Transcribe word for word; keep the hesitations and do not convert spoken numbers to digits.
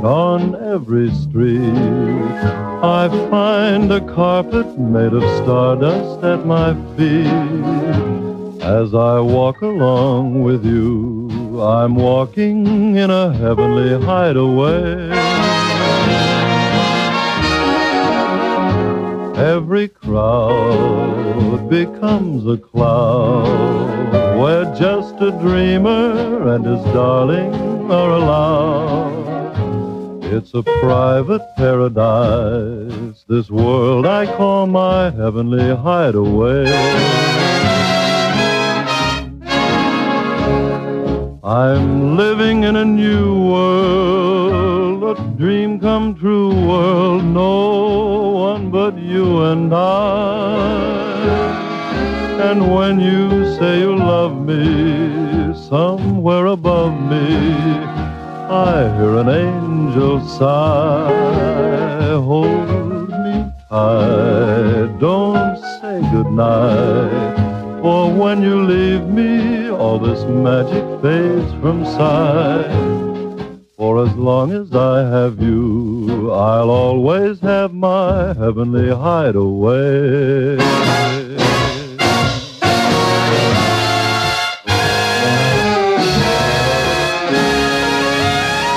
on every street. I find a carpet made of stardust at my feet. As I walk along with you, I'm walking in a heavenly hideaway. Every crowd becomes a cloud where just a dreamer and his darling are allowed. It's a private paradise, this world I call my heavenly hideaway. I'm living in a new world, a dream come true world, no one but you and I. And when you say you love me, somewhere above me, I hear an angel sigh. Hold me tight, don't say goodnight, for when you leave me, all this magic fades from sight. For as long as I have you, I'll always have my heavenly hideaway.